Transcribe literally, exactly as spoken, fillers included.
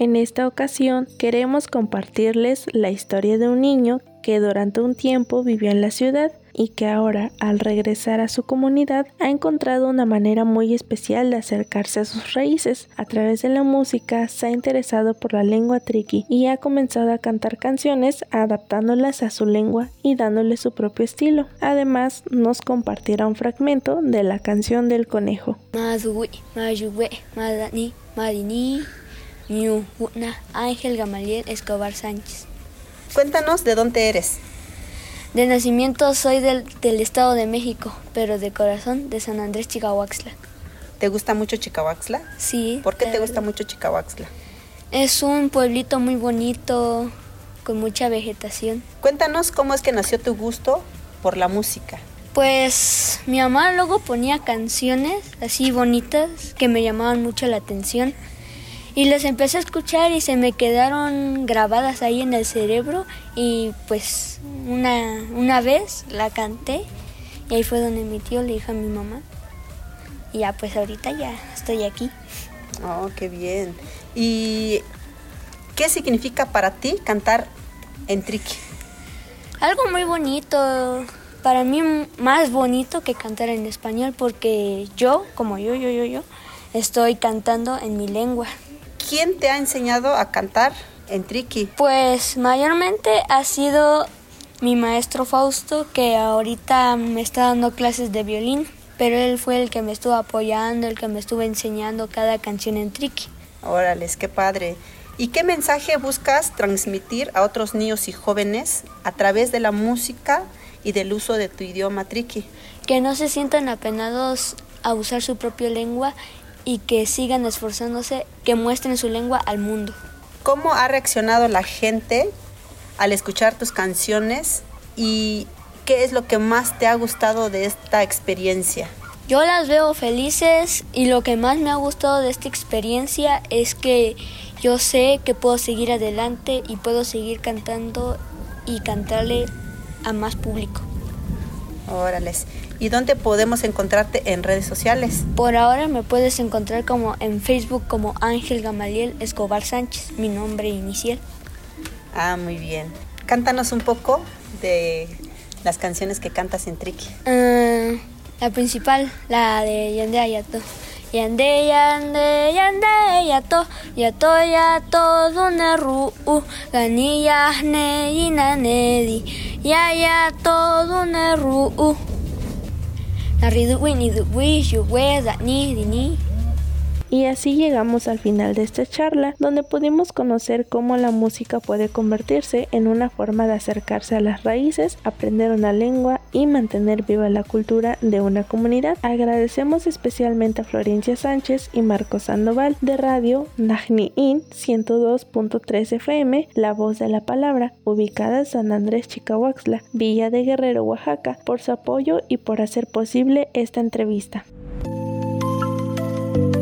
En esta ocasión queremos compartirles la historia de un niño que durante un tiempo vivió en la ciudad y que ahora, al regresar a su comunidad, ha encontrado una manera muy especial de acercarse a sus raíces. A través de la música se ha interesado por la lengua triqui y ha comenzado a cantar canciones adaptándolas a su lengua y dándole su propio estilo. Además, nos compartirá un fragmento de la canción del conejo. Ángel Gamaliel Escobar Sánchez. Cuéntanos de dónde eres. De nacimiento soy del, del Estado de México, pero de corazón de San Andrés Chicahuaxtla. ¿Te gusta mucho Chicahuaxtla? Sí. ¿Por qué te verdad. gusta mucho Chicahuaxtla? Es un pueblito muy bonito, con mucha vegetación. Cuéntanos cómo es que nació tu gusto por la música. Pues mi mamá luego ponía canciones así bonitas que me llamaban mucho la atención. Y las empecé a escuchar y se me quedaron grabadas ahí en el cerebro y pues una, una vez la canté y ahí fue donde mi tío le dijo a mi mamá y ya pues ahorita ya estoy aquí. Oh, qué bien. ¿Y qué significa para ti cantar en triqui? Algo muy bonito, para mí más bonito que cantar en español porque yo, como yo, yo, yo, yo, estoy cantando en mi lengua. ¿Quién te ha enseñado a cantar en triqui? Pues mayormente ha sido mi maestro Fausto, que ahorita me está dando clases de violín, pero él fue el que me estuvo apoyando, el que me estuvo enseñando cada canción en triqui. Órales, qué padre. ¿Y qué mensaje buscas transmitir a otros niños y jóvenes a través de la música y del uso de tu idioma triqui? Que no se sientan apenados a usar su propia lengua y que sigan esforzándose, que muestren su lengua al mundo. ¿Cómo ha reaccionado la gente al escuchar tus canciones y qué es lo que más te ha gustado de esta experiencia? Yo las veo felices y lo que más me ha gustado de esta experiencia es que yo sé que puedo seguir adelante y puedo seguir cantando y cantarle a más público. Órales. ¿Y dónde podemos encontrarte en redes sociales? Por ahora me puedes encontrar como en Facebook como Ángel Gamaliel Escobar Sánchez, mi nombre inicial. Ah, muy bien. Cántanos un poco de las canciones que cantas en triqui. Uh, la principal, la de Yande Ayato. Yande, yande, yande, yato, yato, yato, duneru, ganilla, neyina, nedi, ya, yato, duneru. Y así llegamos al final de esta charla, donde pudimos conocer cómo la música puede convertirse en una forma de acercarse a las raíces, aprender una lengua y mantener viva la cultura de una comunidad. Agradecemos especialmente a Florencia Sánchez y Marcos Sandoval de Radio Najni-In ciento dos punto tres F M, La Voz de la Palabra, ubicada en San Andrés Chicahuaxtla, Villa de Guerrero, Oaxaca, por su apoyo y por hacer posible esta entrevista.